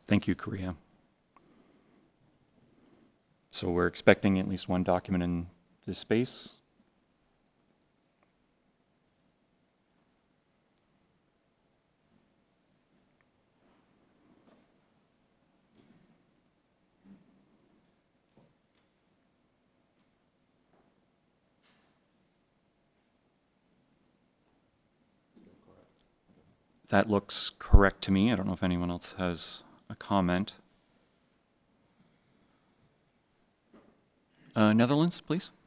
Thank you, Korea. So we're expecting at least one document in this space. That looks correct to me. I don't know if anyone else has a comment. Netherlands, please.